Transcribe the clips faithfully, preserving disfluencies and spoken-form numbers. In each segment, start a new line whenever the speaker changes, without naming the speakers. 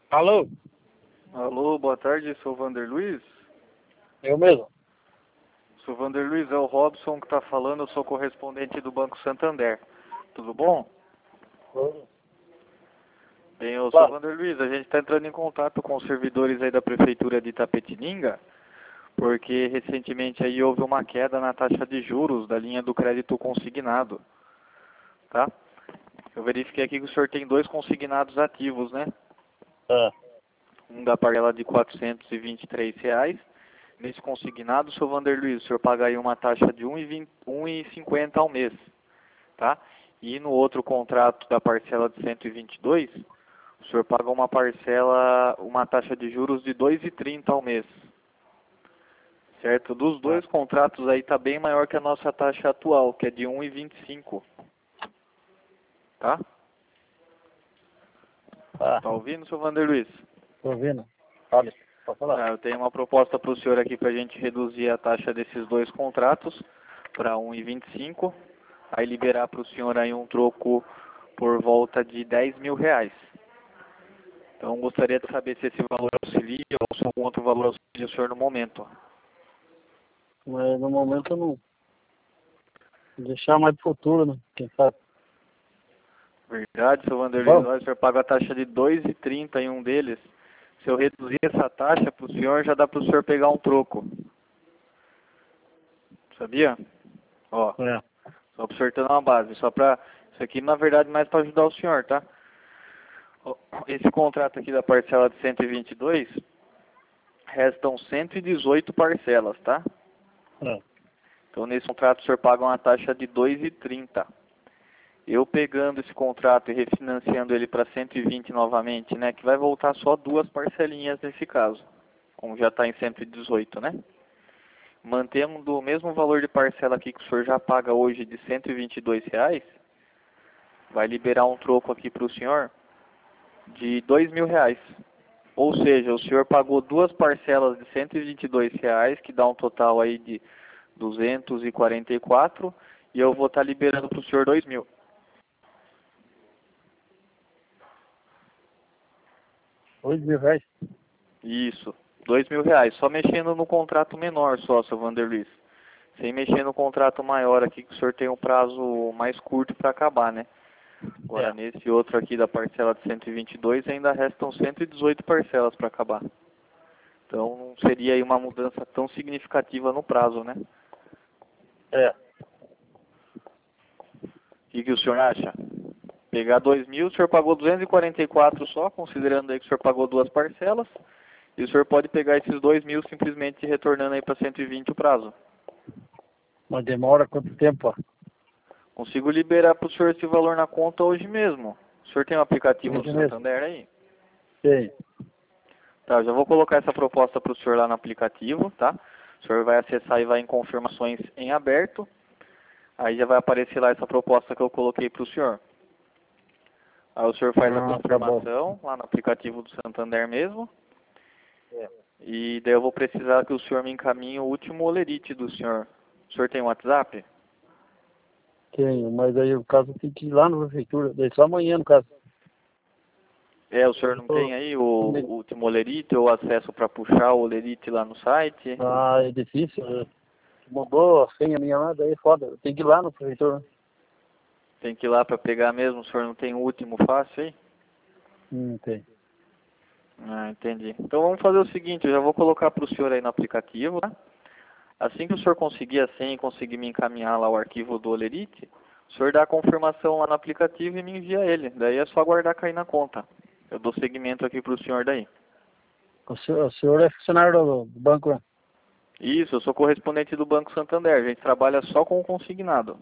Alô?
Alô, boa tarde, sou o Vander Luiz.
Eu mesmo.
Sou o Vander Luiz, é o Robson que está falando, eu sou correspondente do Banco Santander. Tudo bom?
Oi.
Bem, eu sou o
Claro.
Vander Luiz, a gente está entrando em contato com os servidores aí da Prefeitura de Itapetininga, porque recentemente aí houve uma queda na taxa de juros da linha do crédito consignado, tá? Eu verifiquei aqui que o senhor tem dois consignados ativos, né?
É.
Um da parcela de quatrocentos e vinte e três reais. Nesse consignado, seu Vander Luiz, o senhor paga aí uma taxa de um real e cinquenta ao mês, tá? E no outro contrato da parcela de cento e vinte e dois, o senhor paga uma parcela, uma taxa de juros de dois reais e trinta ao mês. Certo? Dos dois contratos aí está bem maior que a nossa taxa atual, que é de um real e vinte e cinco. Tá?
Ah,
Tá ouvindo, seu Vander Luiz?
tô ouvindo. Fale. Pode falar.
Ah, eu tenho uma proposta para o senhor aqui para a gente reduzir a taxa desses dois contratos para um real e vinte e cinco, aí liberar para o senhor aí um troco por volta de dez mil reais. Então gostaria de saber se esse valor auxilia ou se algum outro valor auxilia o senhor no momento.
Mas no momento eu não. Vou deixar mais pro futuro, né? Quem sabe?
Verdade, seu Vander Luiz?
Bom,
Olha, o senhor paga a taxa de dois reais e trinta em um deles. Se eu reduzir essa taxa para o senhor, já dá para o senhor pegar um troco. Sabia? Ó.
é.
Só para o senhor ter uma base, só para... Isso aqui, na verdade, mais para ajudar o senhor, tá? Esse contrato aqui da parcela de cento e vinte e dois, restam cento e dezoito parcelas, tá?
É.
Então, nesse contrato, o senhor paga uma taxa de dois reais e trinta. Eu pegando esse contrato e refinanciando ele para cento e vinte novamente, né? Que vai voltar só duas parcelinhas nesse caso, como já está em cento e dezoito, né? Mantemos do mesmo valor de parcela aqui que o senhor já paga hoje de cento e vinte e dois reais, vai liberar um troco aqui para o senhor de dois mil reais. Ou seja, o senhor pagou duas parcelas de cento e vinte e dois reais, que dá um total aí de duzentos e quarenta e quatro, e eu vou estar liberando para o senhor dois mil.
Dois mil reais.
Isso, dois mil reais. Só mexendo no contrato menor só, seu Vander Luiz. Sem mexer no contrato maior aqui, que o senhor tem um prazo mais curto para acabar, né? Agora,
É.
nesse outro aqui da parcela de cento e vinte e dois, ainda restam cento e dezoito parcelas para acabar. Então, não seria aí uma mudança tão significativa no prazo, né?
É.
O que, que o senhor acha? Pegar dois mil, o senhor pagou duzentos e quarenta e quatro só, considerando aí que o senhor pagou duas parcelas. E o senhor pode pegar esses dois mil simplesmente retornando aí para cento e vinte o prazo.
Mas demora quanto tempo? Ó?
Consigo liberar para o senhor esse valor na conta hoje mesmo. O senhor tem um aplicativo
Hoje
do
mesmo?
Santander aí?
Tem.
Tá, já vou colocar essa proposta para o senhor lá no aplicativo, tá? O senhor vai acessar e vai em confirmações em aberto. Aí já vai aparecer lá essa proposta que eu coloquei para o senhor. Aí o senhor faz a
Ah, tá bom.
confirmação lá no aplicativo do Santander mesmo.
É.
E daí eu vou precisar que o senhor me encaminhe o último olerite do senhor. O senhor tem um WhatsApp?
Tenho, mas aí o caso tem que ir lá na prefeitura. Daí só amanhã, no caso.
É, o senhor
Eu
não
tô-
tem aí o, o último olerite ou acesso para puxar o olerite lá no site?
Ah, é difícil. né? Mudou a senha minha lá, daí é foda. Tem que ir lá na prefeitura.
Tem que ir lá para pegar mesmo, o senhor não tem o último fácil aí?
Hum, tem.
Ah, entendi. Então vamos fazer o seguinte, eu já vou colocar para o senhor aí no aplicativo, tá? Assim que o senhor conseguir a senha e conseguir me encaminhar lá o arquivo do olerite, o senhor dá a confirmação lá no aplicativo e me envia ele. Daí é só aguardar cair na conta. Eu dou seguimento aqui para o senhor daí.
O senhor, o senhor é funcionário do do banco, né?
Isso, eu sou correspondente do Banco Santander. A gente trabalha só com o consignado.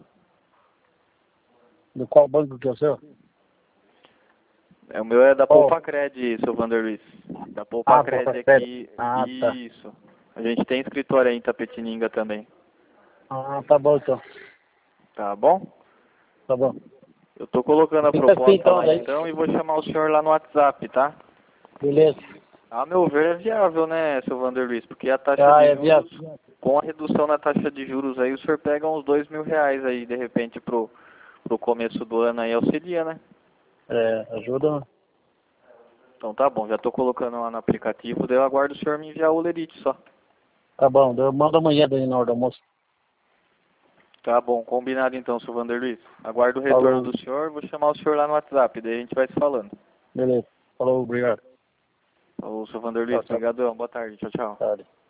Do qual banco que é o seu?
É, o meu é da
Oh.
Poupacred, seu Vander Luiz. Da
Ah,
Poupacred
porra, sério.
aqui.
Ah, tá.
Isso. A gente tem escritório aí em Itapetininga também.
Ah, tá bom então.
Tá bom?
Tá bom.
Eu tô colocando a
Fica assim
proposta
então,
lá
daí.
então e vou chamar o senhor lá no WhatsApp, tá?
Beleza.
A meu ver é viável, né, seu Vander Luiz? Porque a taxa
Ah,
de
é
juros,
viável.
com a redução na taxa de juros aí, o senhor pega uns dois mil reais aí, de repente, pro, pro começo do ano aí, auxilia, né?
É, ajuda, né?
Então tá bom, já tô colocando lá no aplicativo, daí eu aguardo o senhor me enviar o Olerite só.
Tá bom, eu mando amanhã daí na hora do almoço.
Tá bom, combinado então, seu Vander Luiz. Aguardo o retorno
Falou.
do senhor, vou chamar o senhor lá no WhatsApp, daí a gente vai se falando.
Beleza. Falou, obrigado.
Ô, seu Vander
Tchau,
Luiz,
tchau.
obrigadão, boa tarde, tchau, tchau.
Tarde.